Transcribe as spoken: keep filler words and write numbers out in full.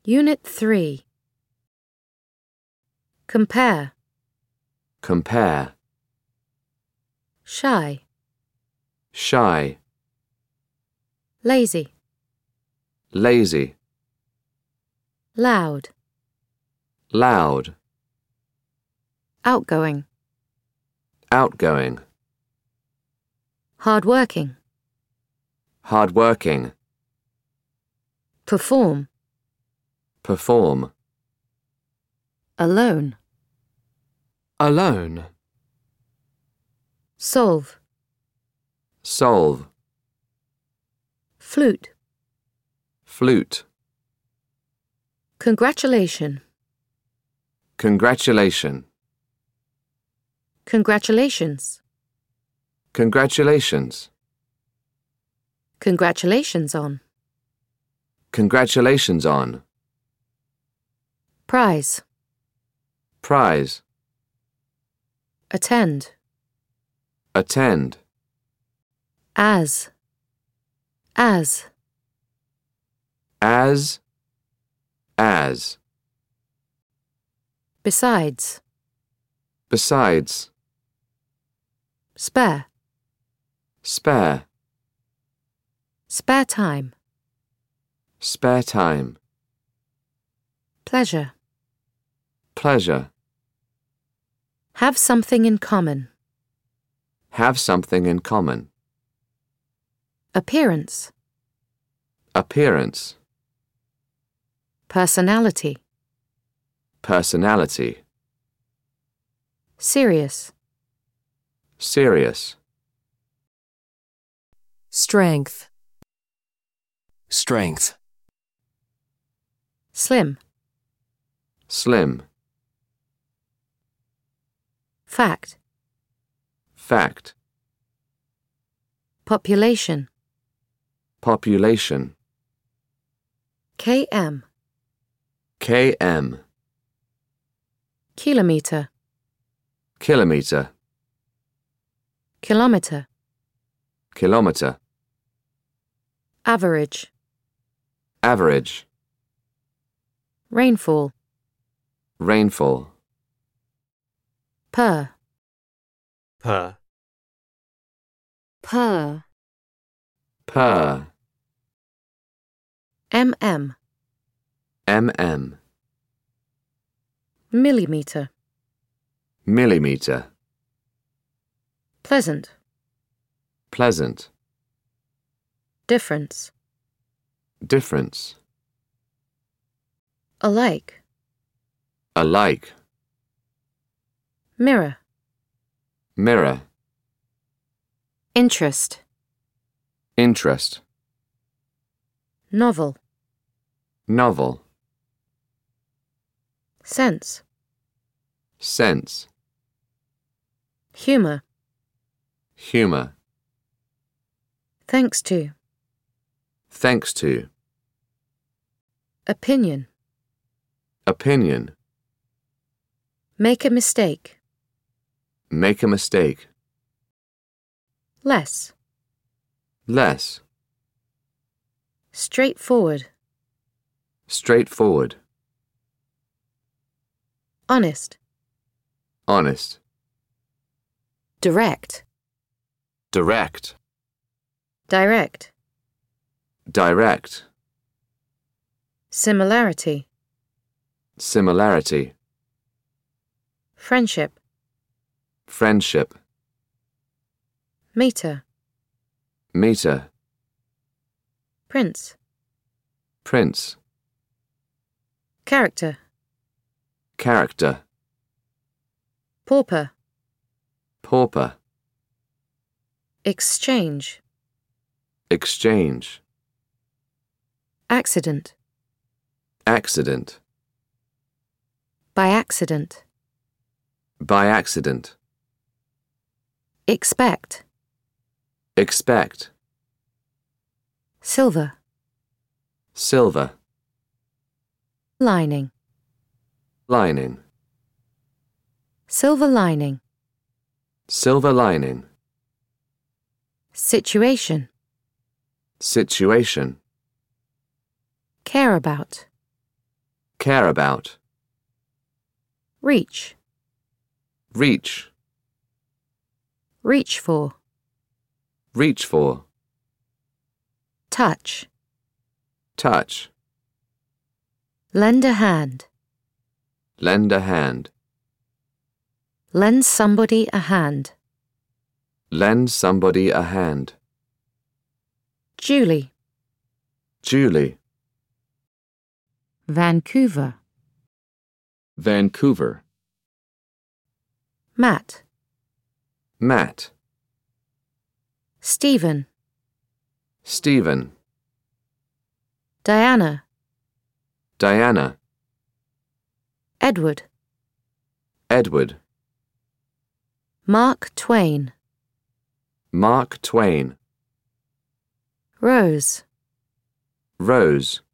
Unit three. Compare. Compare. Shy. Shy. Lazy. Lazy. Loud. Loud. Outgoing. Outgoing. Hardworking. Hardworking. Perform. Perform. Alone. Alone. Solve. Solve. Flute. Flute. Congratulation. Congratulation. Congratulations. Congratulations. Congratulations on. Congratulations on. Prize. Prize. Attend. Attend. As. As. As. As. Besides. Besides. Spare. Spare. Spare time. Spare time. Pleasure. Pleasure. Have something in common. Have something in common. Appearance. Appearance. Personality. Personality. Serious. Serious. Strength. Strength. Slim. Slim. Fact. Fact. Population. Population. Km. Km. Kilometer. Kilometer. Kilometer. Kilometer. Average. Average. Rainfall. Rainfall. Per. Per. Per. Per. Mm. Mm. Millimeter. Millimeter. Pleasant. Pleasant. Difference. Difference. Alike. Alike. Mirror. Mirror. Interest. Interest. Novel. Novel. Sense. Sense. Humor. Humor. Thanks to. Thanks to. Opinion. Opinion. Make a mistake. Make a mistake. Less. Less. Straightforward. Straightforward. Honest. Honest. Direct. Direct. Direct. Direct. Similarity. Similarity. Friendship. Friendship. Meter. Meter. Prince. Prince. Character. Character. Pauper. Pauper. Exchange. Exchange. care about, Reach. reach, Reach for. reach for, Touch. touch, Lend a hand. lend a hand, Lend somebody a hand. lend somebody a hand, Julie. Julie, Vancouver. Vancouver, Matt. Matt, Stephen. Stephen, Diana. Diana, Edward. Edward, Mark Twain. Mark Twain, Rose. Rose,